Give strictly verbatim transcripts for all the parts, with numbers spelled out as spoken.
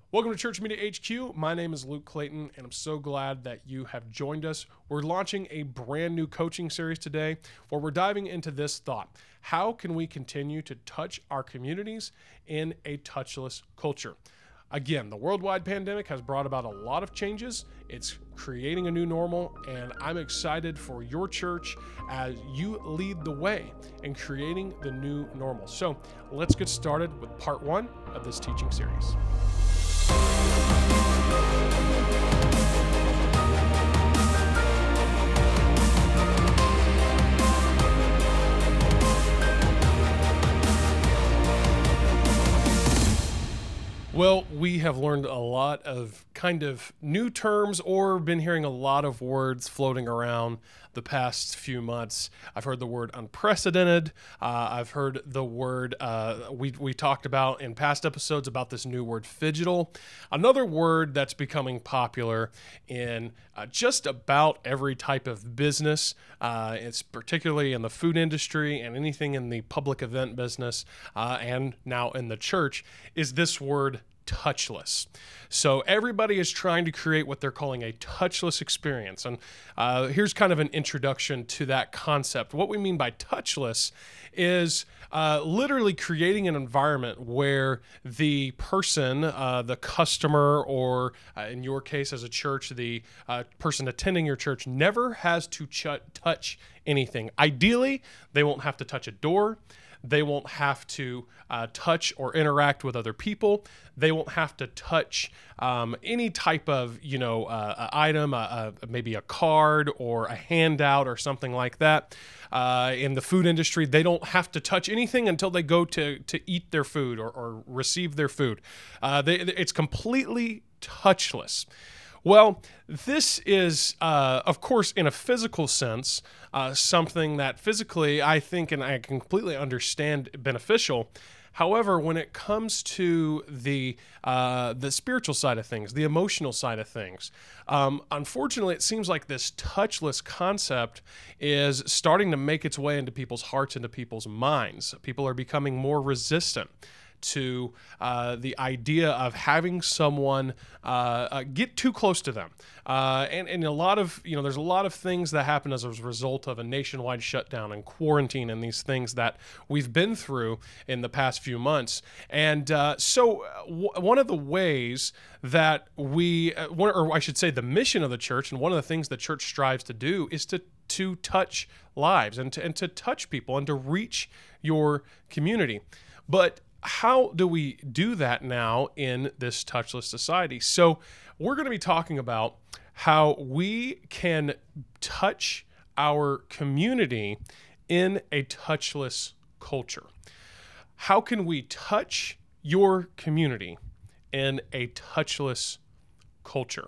Welcome to Church Media H Q. My name is Luke Clayton, and I'm so glad that you have joined us. We're launching a brand new coaching series today where we're diving into this thought. How can we continue to touch our communities in a touchless culture? Again, the worldwide pandemic has brought about a lot of changes. It's creating a new normal, and I'm excited for your church as you lead the way in creating the new normal. So let's get started with part one of this teaching series. Well, we have learned a lot of kind of new terms or been hearing a lot of words floating around the past few months. I've heard the word unprecedented. Uh, I've heard the word, uh, we, we talked about in past episodes about this new word, phygital. Another word that's becoming popular in uh, just about every type of business. Uh, it's particularly in the food industry and anything in the public event business uh, and now in the church is this word touchless. So everybody is trying to create what they're calling a touchless experience. And uh, here's kind of an introduction to that concept. What we mean by touchless is uh, literally creating an environment where the person, uh, the customer, or uh, in your case as a church, the uh, person attending your church never has to ch- touch anything. Ideally, they won't have to touch a door. They won't have to uh, touch or interact with other people. They won't have to touch um, any type of, you know, uh, item, uh, uh, maybe a card or a handout or something like that. Uh, in the food industry, they don't have to touch anything until they go to to eat their food or, or receive their food. Uh, they, it's completely touchless. Well, this is, uh, of course, in a physical sense, uh, something that physically I think and I completely understand beneficial. However, when it comes to the uh, the spiritual side of things, the emotional side of things, um, unfortunately, it seems like this touchless concept is starting to make its way into people's hearts, into people's minds. People are becoming more resistant to uh, the idea of having someone uh, uh, get too close to them. Uh, and, and a lot of, you know, there's a lot of things that happen as a result of a nationwide shutdown and quarantine and these things that we've been through in the past few months. And uh, so w- one of the ways that we, uh, one, or I should say the mission of the church, and one of the things the church strives to do is to to touch lives and to, and to touch people and to reach your community. But how do we do that now in this touchless society? So we're going to be talking about how we can touch our community in a touchless culture. How can we touch your community in a touchless culture?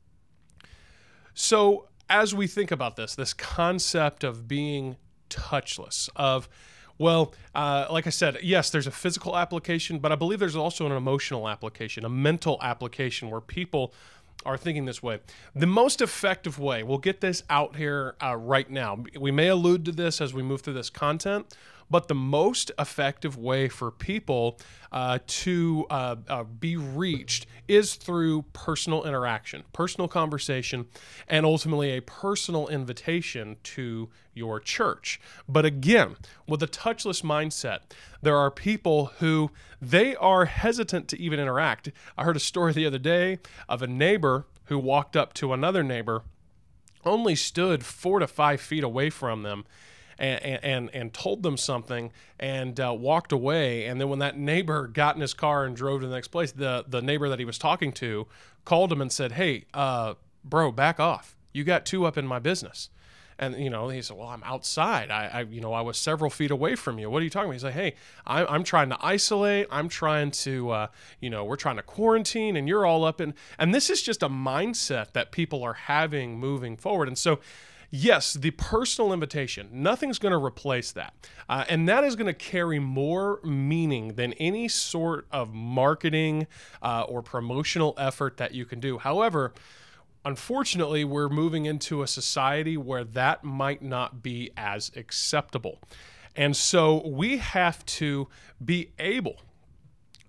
So as we think about this, this concept of being touchless, of Well, uh, like I said, yes, there's a physical application, but I believe there's also an emotional application, a mental application where people are thinking this way. The most effective way, we'll get this out here uh, right now. We may allude to this as we move through this content, but the most effective way for people uh, to uh, uh, be reached is through personal interaction, personal conversation, and ultimately a personal invitation to your church. But again, with a touchless mindset, there are people who they are hesitant to even interact. I heard a story the other day of a neighbor who walked up to another neighbor, only stood four to five feet away from them, And, and and told them something and uh, walked away. And then when that neighbor got in his car and drove to the next place, the, the neighbor that he was talking to called him and said, "Hey, uh, bro, back off. You got two up in my business." And, you know, he said, "Well, I'm outside. I, I you know, I was several feet away from you. What are you talking about?" He's like, "Hey, I'm, I'm trying to isolate. I'm trying to, uh, you know, we're trying to quarantine and you're all up in," and this is just a mindset that people are having moving forward. And so, yes, the personal invitation, nothing's going to replace that. Uh, and that is going to carry more meaning than any sort of marketing uh, or promotional effort that you can do. However, unfortunately, we're moving into a society where that might not be as acceptable. And so we have to be able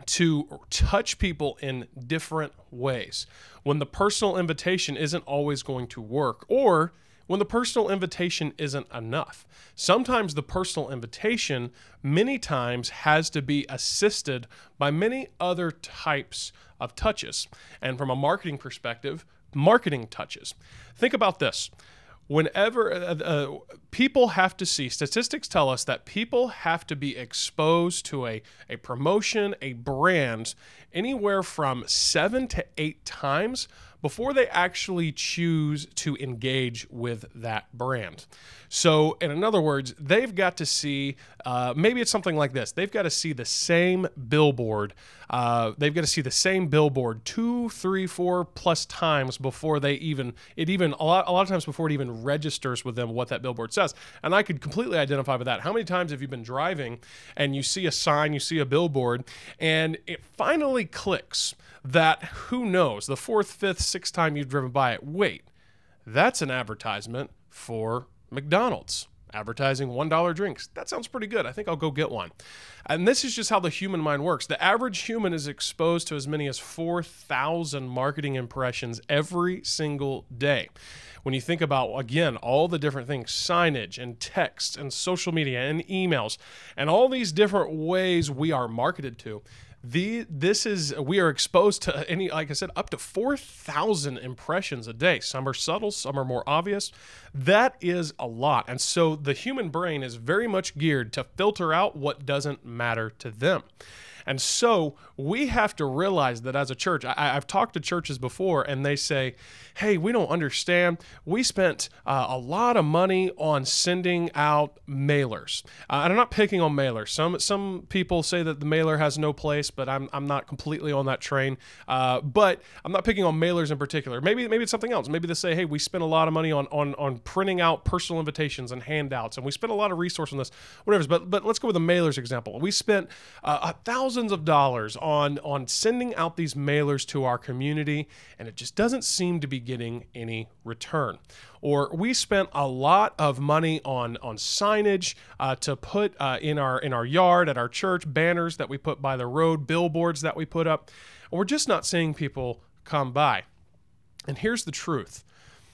to touch people in different ways when the personal invitation isn't always going to work, or when the personal invitation isn't enough. Sometimes the personal invitation many times has to be assisted by many other types of touches. And from a marketing perspective, marketing touches. Think about this. Whenever uh, uh, people have to see, statistics tell us that people have to be exposed to a, a promotion, a brand, anywhere from seven to eight times before they actually choose to engage with that brand. So, in other words, they've got to see, uh, maybe it's something like this. They've got to see the same billboard. Uh, they've got to see the same billboard two, three, four plus times before they even, it even, a lot, a lot of times before it even registers with them what that billboard says. And I could completely identify with that. How many times have you been driving and you see a sign, you see a billboard, and it finally clicks that, who knows, the fourth, fifth, sixth time you've driven by it, wait, that's an advertisement for McDonald's, advertising one dollar drinks. That sounds pretty good. I think I'll go get one. And this is just how the human mind works. The average human is exposed to as many as four thousand marketing impressions every single day. When you think about, again, all the different things, signage and text and social media and emails and all these different ways we are marketed to, The this is we are exposed to any, like I said, up to four thousand impressions a day. Some are subtle, some are more obvious. That is a lot. And so the human brain is very much geared to filter out what doesn't matter to them. And so we have to realize that as a church, I, I've talked to churches before and they say, hey, we don't understand. We spent uh, a lot of money on sending out mailers. Uh, and I'm not picking on mailers. Some some people say that the mailer has no place, but I'm I'm not completely on that train. Uh, but I'm not picking on mailers in particular. Maybe maybe it's something else. Maybe they say, hey, we spent a lot of money on on on printing out personal invitations and handouts, and we spent a lot of resource on this, whatever. But but let's go with the mailers example. We spent uh, thousands of dollars on on sending out these mailers to our community, and it just doesn't seem to be getting any return. Or we spent a lot of money on on signage uh, to put uh, in our in our yard at our church, banners that we put by the road, billboards that we put up, and we're just not seeing people come by. And here's the truth: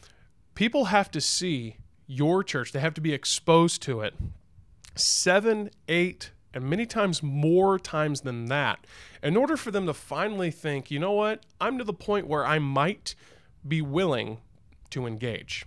people have to see your church; they have to be exposed to it seven, eight, and many times more times than that, in order for them to finally think, you know what, I'm to the point where I might be willing to engage.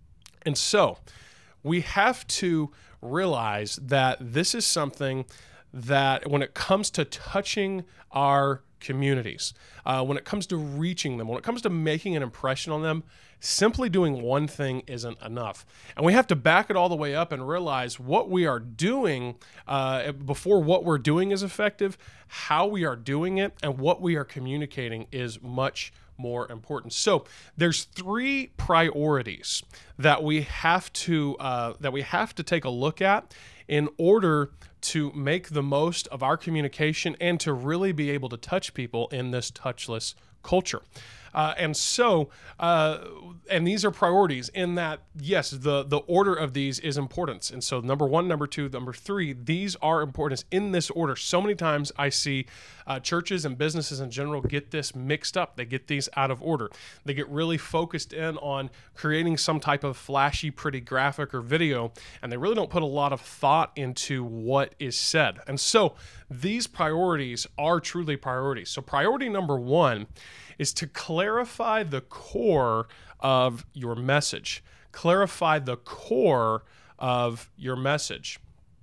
And so we have to realize that this is something that when it comes to touching our communities, uh, when it comes to reaching them, when it comes to making an impression on them, simply doing one thing isn't enough. And we have to back it all the way up and realize what we are doing uh, before what we're doing is effective, how we are doing it, and what we are communicating is much more important. So there's three priorities that we have to uh, that we have to take a look at in order to make the most of our communication and to really be able to touch people in this touchless culture. Uh, and so, uh, and these are priorities in that, yes, the, the order of these is importance. And so number one, number two, number three, these are importance in this order. So many times I see uh, churches and businesses in general get this mixed up. They get these out of order. They get really focused in on creating some type of flashy, pretty graphic or video, and they really don't put a lot of thought into what is said. And so these priorities are truly priorities. So priority number one is to clarify the core of your message. Clarify the core of your message.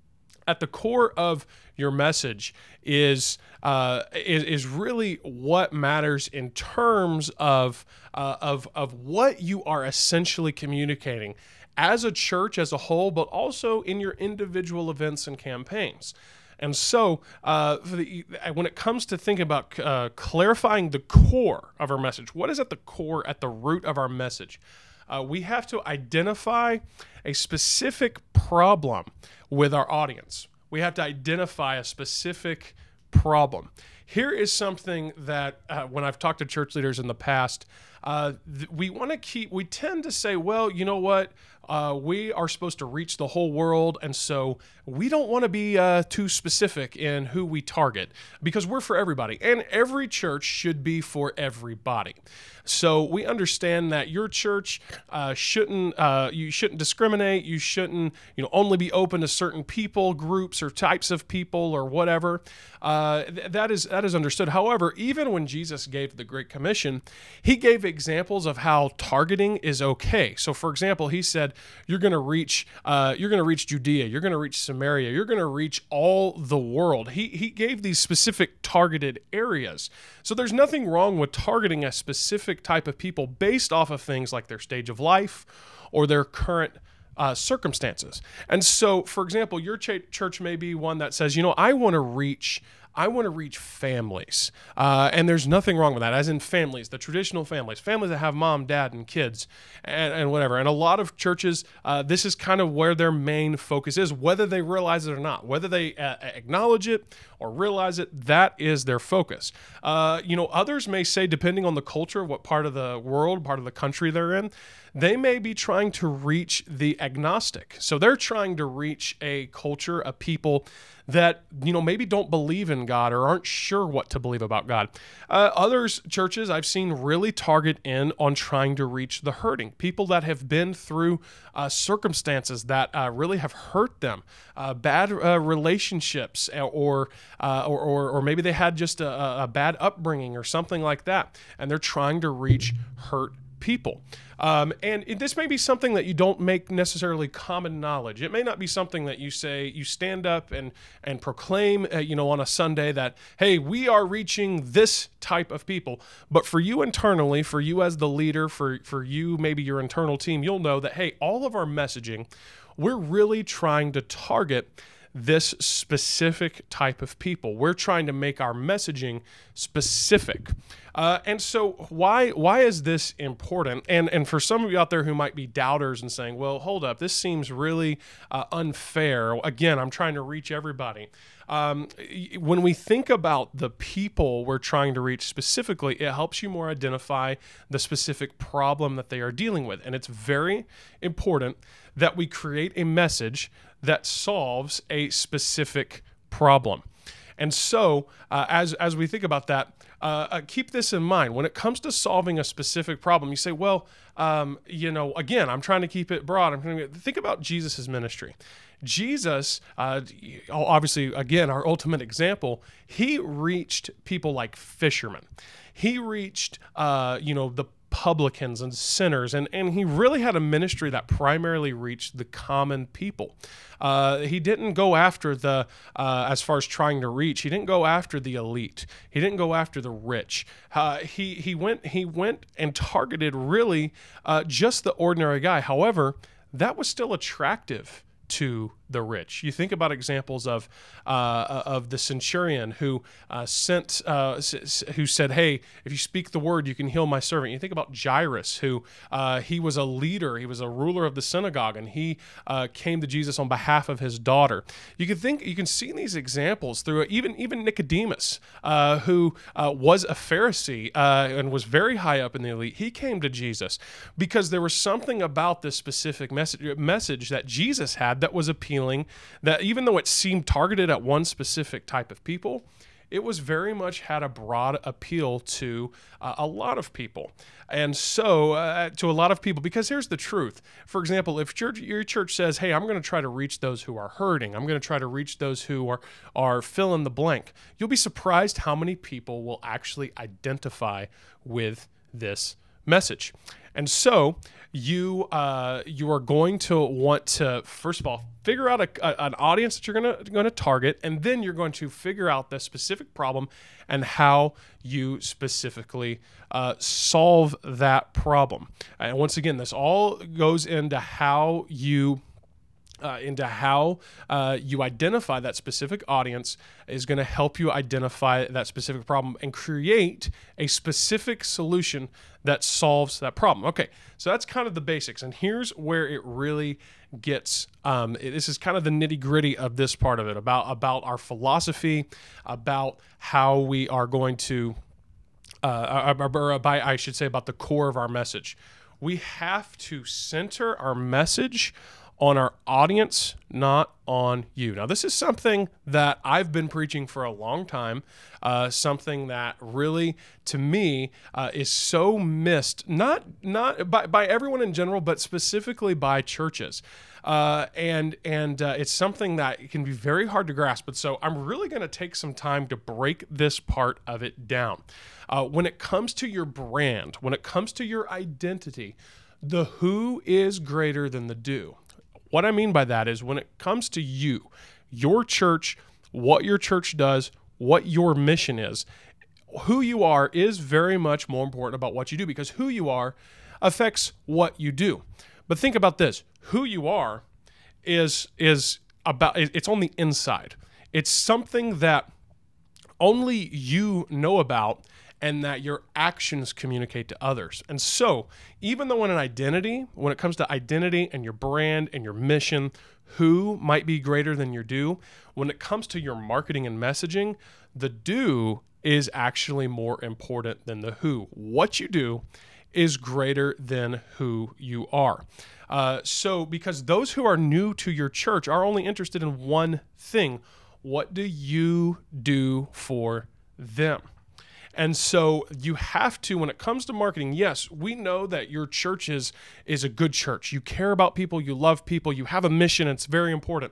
At the core of your message is uh, is, is really what matters in terms of uh, of of what you are essentially communicating as a church as a whole, but also in your individual events and campaigns. And so uh, for the, when it comes to thinking about uh, clarifying the core of our message, what is at the core, at the root of our message? Uh, we have to identify a specific problem with our audience. We have to identify a specific problem. Here is something that uh, when I've talked to church leaders in the past, uh, th- we want to keep, we tend to say, well, you know what? Uh, we are supposed to reach the whole world, and so we don't want to be uh, too specific in who we target because we're for everybody, and every church should be for everybody. So we understand that your church uh, shouldn't uh, you shouldn't discriminate. You shouldn't you know only be open to certain people, groups, or types of people, or whatever. Uh, th- that is that is understood. However, even when Jesus gave the Great Commission, he gave examples of how targeting is okay. So, for example, he said, "You're going to reach uh, you're going to reach Judea. You're going to reach Samaria. You're going to reach all the world." He he gave these specific targeted areas. So there's nothing wrong with targeting a specific type of people based off of things like their stage of life or their current uh, circumstances. And so, for example, your ch- church may be one that says, you know, I want to reach I want to reach families. Uh, and there's nothing wrong with that, as in families, the traditional families, families that have mom, dad, and kids, and, and whatever. And a lot of churches, uh, this is kind of where their main focus is, whether they realize it or not, whether they uh, acknowledge it or realize it, that is their focus. Uh, you know, others may say, depending on the culture, what part of the world, part of the country they're in, they may be trying to reach the agnostic. So they're trying to reach a culture of people that, you know, maybe don't believe in God or aren't sure what to believe about God. Uh, others, churches I've seen really target in on trying to reach the hurting, people that have been through uh, circumstances that uh, really have hurt them, uh, bad uh, relationships, or, uh, or or or maybe they had just a, a bad upbringing or something like that, and they're trying to reach hurt people. Um, and it, this may be something that you don't make necessarily common knowledge. It may not be something that you say, you stand up and, and proclaim, uh, you know, on a Sunday that, hey, we are reaching this type of people. But for you internally, for you as the leader, for, for you, maybe your internal team, you'll know that, hey, all of our messaging, we're really trying to target this specific type of people. We're trying to make our messaging specific. Uh, and so why why is this important? And and for some of you out there who might be doubters and saying, well, hold up, this seems really uh, unfair. Again, I'm trying to reach everybody. Um, when we think about the people we're trying to reach specifically, it helps you more identify the specific problem that they are dealing with. And it's very important that we create a message that solves a specific problem. And so, uh, as as we think about that, uh, uh, keep this in mind. When it comes to solving a specific problem, you say, well, um, you know, again, I'm trying to keep it broad. I'm trying to think about Jesus's ministry. Jesus, uh, obviously, again, our ultimate example, he reached people like fishermen. He reached, uh, you know, the publicans and sinners, and, and he really had a ministry that primarily reached the common people. Uh, he didn't go after the, uh, as far as trying to reach, he didn't go after the elite. He didn't go after the rich. Uh, he he went he went and targeted really uh, just the ordinary guy. However, that was still attractive to the rich. You think about examples of uh, of the centurion who uh, sent, uh, who said, "Hey, if you speak the word, you can heal my servant." You think about Jairus, who uh, he was a leader, he was a ruler of the synagogue, and he uh, came to Jesus on behalf of his daughter. You can think, you can see these examples through even even Nicodemus, uh, who uh, was a Pharisee uh, and was very high up in the elite. He came to Jesus because there was something about this specific message message that Jesus had that was appealing, that even though it seemed targeted at one specific type of people, it was very much had a broad appeal to uh, a lot of people. And so uh, to a lot of people, because here's the truth. For example, if your, your church says, hey, I'm going to try to reach those who are hurting, I'm going to try to reach those who are, are fill in the blank, you'll be surprised how many people will actually identify with this message. And so you uh, you are going to want to, first of all, figure out a, a, an audience that you're going to going to target, and then you're going to figure out the specific problem and how you specifically uh, solve that problem. And once again, this all goes into how you Uh, into how uh, you identify that specific audience is going to help you identify that specific problem and create a specific solution that solves that problem. Okay, so that's kind of the basics. And here's where it really gets, um, it, this is kind of the nitty gritty of this part of it, about, about our philosophy, about how we are going to uh, or by, I should say, about the core of our message. We have to center our message on our audience, not on you. Now, this is something that I've been preaching for a long time, uh, something that really, to me, uh, is so missed, not not by, by everyone in general, but specifically by churches. Uh, and and uh, it's something that can be very hard to grasp. But so I'm really going to take some time to break this part of it down. Uh, when it comes to your brand, when it comes to your identity, the who is greater than the do. What I mean by that is when it comes to you, your church, what your church does, what your mission is, who you are is very much more important about what you do, because who you are affects what you do. But think about this. Who you are is is about it's on the inside. It's something that only you know about and that your actions communicate to others. And so, even though in an identity, when it comes to identity and your brand and your mission, who might be greater than your do, when it comes to your marketing and messaging, the do is actually more important than the who. What you do is greater than who you are. Uh, so, because those who are new to your church are only interested in one thing: what do you do for them? And so you have to, when it comes to marketing, yes, we know that your church is, is a good church. You care about people, you love people, you have a mission, it's very important.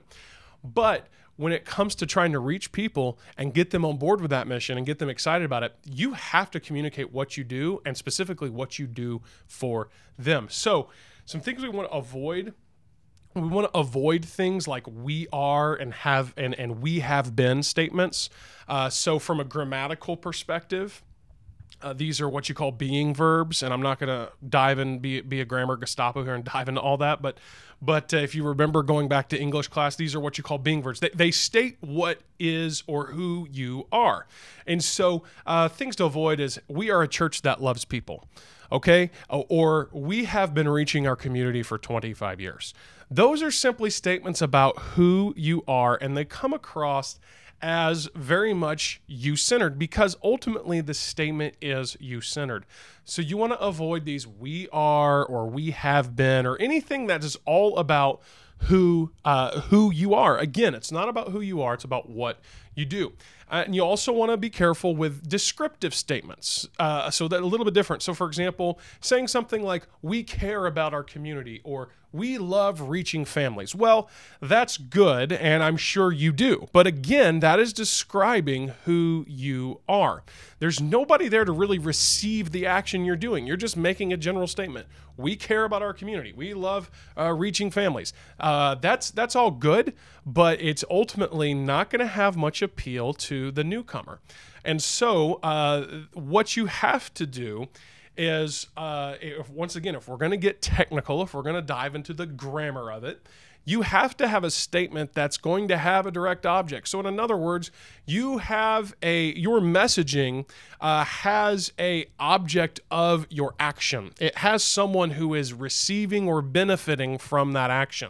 But when it comes to trying to reach people and get them on board with that mission and get them excited about it, you have to communicate what you do and specifically what you do for them. So some things we want to avoid. We want to avoid things like we are and have and, and we have been statements. Uh, so from a grammatical perspective, uh, these are what you call being verbs. And I'm not going to dive and be, be a grammar Gestapo here and dive into all that. But but uh, if you remember going back to English class, these are what you call being verbs. They, they state what is or who you are. And so uh, things to avoid is we are a church that loves people. Okay? Or we have been reaching our community for twenty-five years. Those are simply statements about who you are, and they come across as very much you-centered because ultimately the statement is you-centered. So you want to avoid these we are or we have been or anything that is all about who uh, who you are. Again, it's not about who you are, it's about what you do. Uh, and you also want to be careful with descriptive statements. Uh, so that a little bit different. So for example, saying something like, we care about our community, or we love reaching families. Well, that's good, and I'm sure you do. But again, that is describing who you are. There's nobody there to really receive the action you're doing. You're just making a general statement. We care about our community. We love uh, reaching families. Uh, that's that's all good, but it's ultimately not going to have much appeal to the newcomer. And so uh, what you have to do is, uh, if, once again, if we're going to get technical, if we're going to dive into the grammar of it, you have to have a statement that's going to have a direct object. So in other words, you have a, your messaging uh, has a object of your action. It has someone who is receiving or benefiting from that action.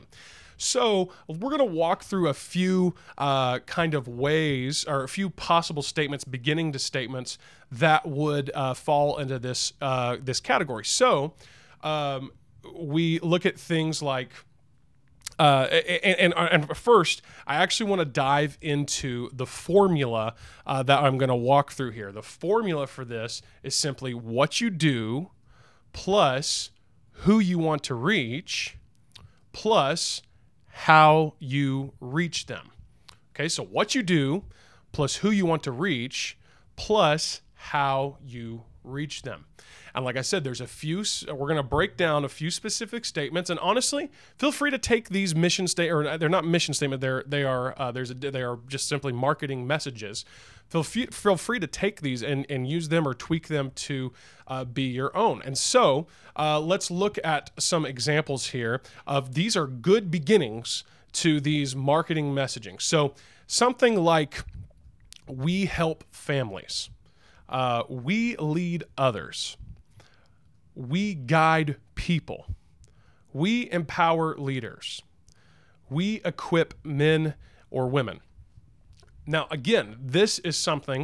So we're going to walk through a few uh, kind of ways or a few possible statements, beginning to statements that would uh, fall into this uh, this category. So um, we look at things like, uh, and, and, and first, I actually want to dive into the formula uh, that I'm going to walk through here. The formula for this is simply what you do plus who you want to reach plus how you reach them. Okay, so what you do plus who you want to reach plus how you reach them. And like I said, there's a few, we're going to break down a few specific statements. And honestly, feel free to take these mission statements, or they're not mission statement, they're, they are, uh, there's a, they are just simply marketing messages. Feel, feel free to take these and, and use them or tweak them to uh, be your own. And so uh, let's look at some examples here of these are good beginnings to these marketing messaging. So something like, we help families. Uh, we lead others. We guide people. We empower leaders. We equip men or women. Now, again, this is something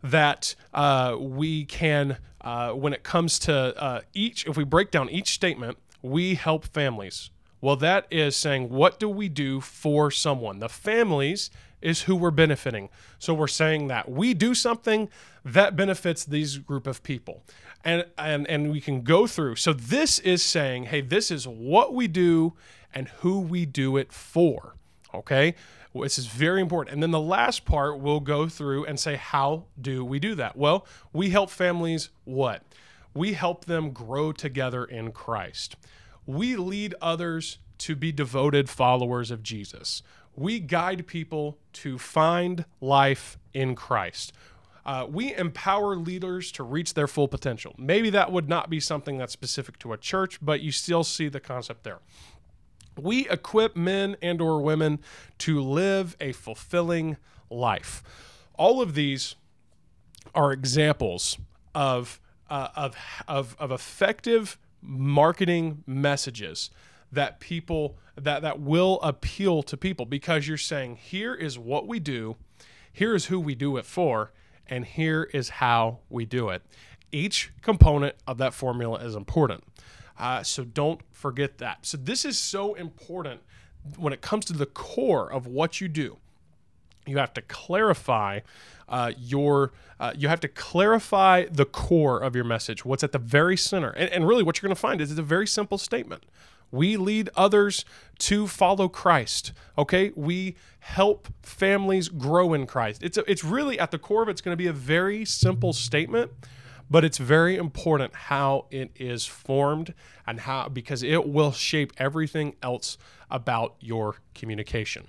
that uh, we can, uh, when it comes to uh, each, if we break down each statement, we help families. Well, that is saying, what do we do for someone? The families is who we're benefiting. So we're saying that we do something that benefits these group of people. And, and, and we can go through. So this is saying, hey, this is what we do and who we do it for. Okay? Well, this is very important. And then the last part, we'll go through and say, how do we do that? Well, we help families what? We help them grow together in Christ. We lead others to be devoted followers of Jesus. We guide people to find life in Christ. Uh, we empower leaders to reach their full potential. Maybe that would not be something that's specific to a church, but you still see the concept there. We equip men and or women to live a fulfilling life. All of these are examples of, uh, of, of, of effective marketing messages that people that, that will appeal to people, because you're saying, here is what we do, here is who we do it for, and here is how we do it. Each component of that formula is important. Uh, so don't forget that. So this is so important when it comes to the core of what you do. You have to clarify uh, your, uh, you have to clarify the core of your message, what's at the very center. And, and really what you're going to find is it's a very simple statement. We lead others to follow Christ. Okay, we help families grow in Christ. It's a, it's really at the core of it, it's going to be a very simple statement, but it's very important how it is formed and how, because it will shape everything else about your communication.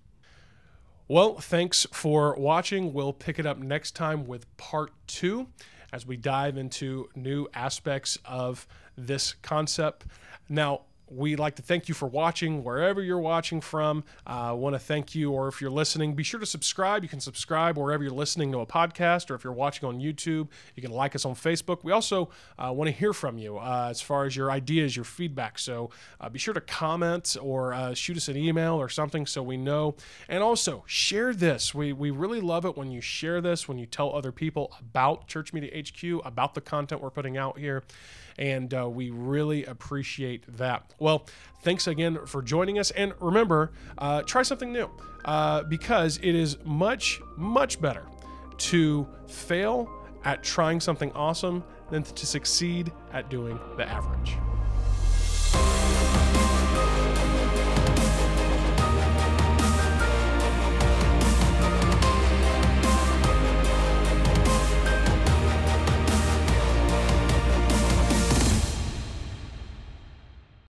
Well, thanks for watching. We'll pick it up next time with part two as we dive into new aspects of this concept. Now, we'd like to thank you for watching wherever you're watching from. I uh, want to thank you, or if you're listening, be sure to subscribe. You can subscribe wherever you're listening to a podcast, or if you're watching on YouTube, you can like us on Facebook. We also uh, want to hear from you uh, as far as your ideas, your feedback. So uh, be sure to comment or uh, shoot us an email or something so we know. And also share this. We, we really love it when you share this, when you tell other people about Church Media H Q, about the content we're putting out here. And uh, we really appreciate that. Well, thanks again for joining us. And remember, uh, try something new uh, because it is much, much better to fail at trying something awesome than to succeed at doing the average.